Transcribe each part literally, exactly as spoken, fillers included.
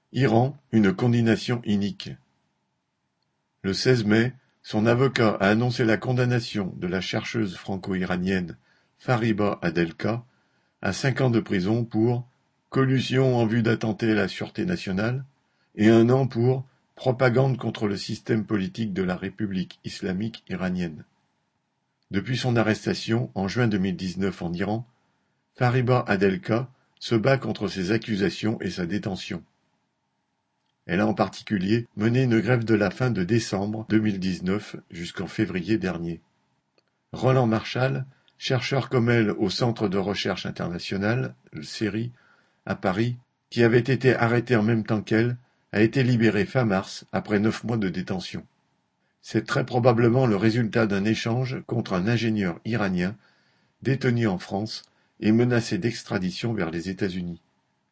Iran, une condamnation inique. Le seize mai, son avocat a annoncé la condamnation de la chercheuse franco-iranienne Fariba Adelkhah à cinq ans de prison pour collusion en vue d'attenter à la sûreté nationale et un an pour propagande contre le système politique de la République islamique iranienne. Depuis son arrestation en juin deux mille dix-neuf en Iran, Fariba Adelkhah se bat contre ces accusations et sa détention. Elle a en particulier mené une grève de la faim de décembre deux mille dix-neuf jusqu'en février dernier. Roland Marchal, chercheur comme elle au Centre de recherche international, le C E R I, à Paris, qui avait été arrêté en même temps qu'elle, a été libéré fin mars après neuf mois de détention. C'est très probablement le résultat d'un échange contre un ingénieur iranien détenu en France et menacé d'extradition vers les États-Unis.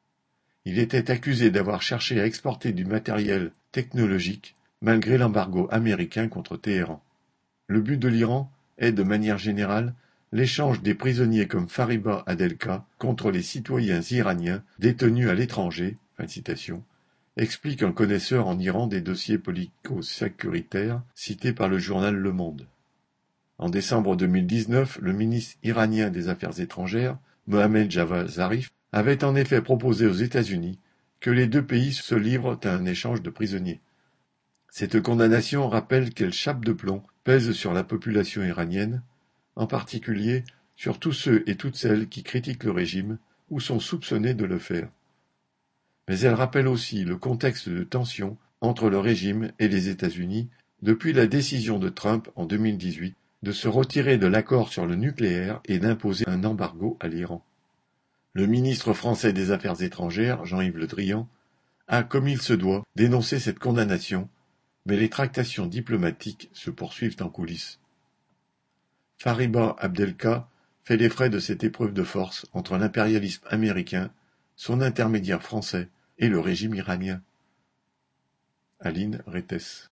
Il était accusé d'avoir cherché à exporter du matériel technologique malgré l'embargo américain contre Téhéran. Le but de l'Iran est, de manière générale, l'échange des prisonniers comme Fariba Adelkhah contre les citoyens iraniens détenus à l'étranger, fin de citation, explique un connaisseur en Iran des dossiers politico-sécuritaires cité par le journal Le Monde. En décembre deux mille dix-neuf, le ministre iranien des Affaires étrangères, Mohammad Javad Zarif, avait en effet proposé aux États-Unis que les deux pays se livrent à un échange de prisonniers. Cette condamnation rappelle quelle chape de plomb pèse sur la population iranienne, en particulier sur tous ceux et toutes celles qui critiquent le régime ou sont soupçonnés de le faire. Mais elle rappelle aussi le contexte de tension entre le régime et les États-Unis depuis la décision de Trump en deux mille dix-huit de se retirer de l'accord sur le nucléaire et d'imposer un embargo à l'Iran. Le ministre français des Affaires étrangères, Jean-Yves Le Drian, a, comme il se doit, dénoncé cette condamnation, mais les tractations diplomatiques se poursuivent en coulisses. Fariba Adelkhah fait les frais de cette épreuve de force entre l'impérialisme américain, son intermédiaire français et le régime iranien. Aline Retes.